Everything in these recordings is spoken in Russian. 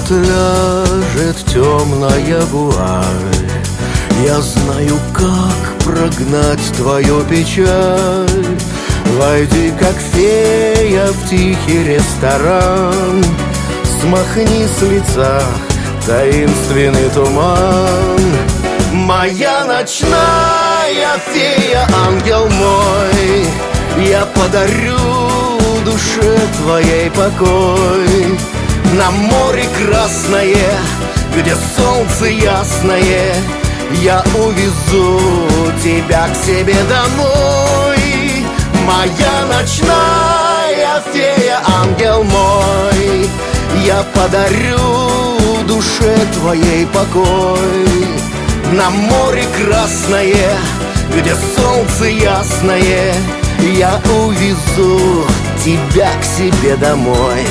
вот ляжет темная вуаль, я знаю, как прогнать твою печаль. Войди, как фея, в тихий ресторан, смахни с лица таинственный туман. Моя ночная фея, ангел мой, я подарю душе твоей покой. На море красное, где солнце ясное, я увезу тебя к себе домой. Моя ночная фея, ангел мой, я подарю душе твоей покой. На море красное, где солнце ясное, я увезу тебя к себе домой.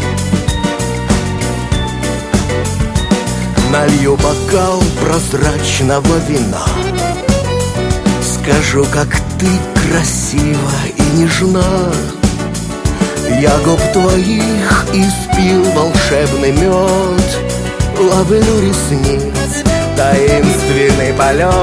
Налью бокал прозрачного вина, скажу, как ты красива и нежна. Я губ твоих испил волшебный мед, ловлю ресниц таинственный полет.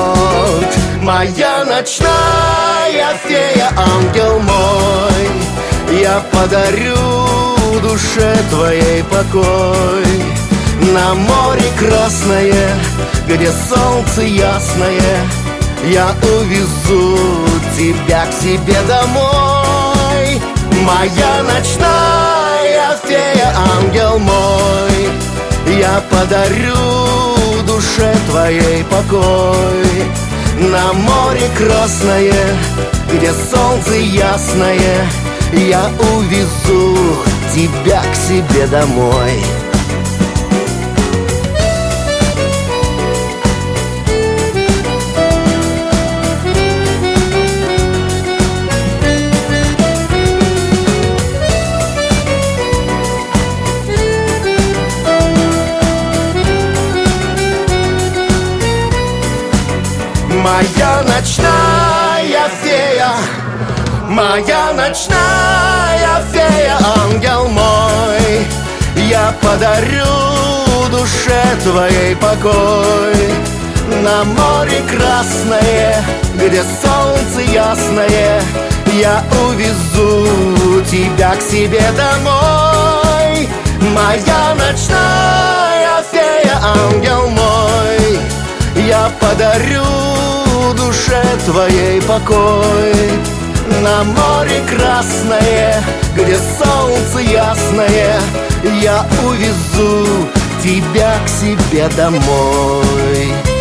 Моя ночная фея, ангел мой, я подарю душе твоей покой. На море красное, где солнце ясное, я увезу тебя к себе домой. Моя ночная фея, ангел мой, я подарю душе твоей покой. На море красное, где солнце ясное, я увезу тебя к себе домой. Моя ночная фея, моя ночная фея, ангел мой, я подарю душе твоей покой. На море красное, где солнце ясное, я увезу тебя к себе домой. Моя ночная фея, ангел мой, я подарю душе твоей покой. На море красное, где солнце ясное, я увезу тебя к себе домой.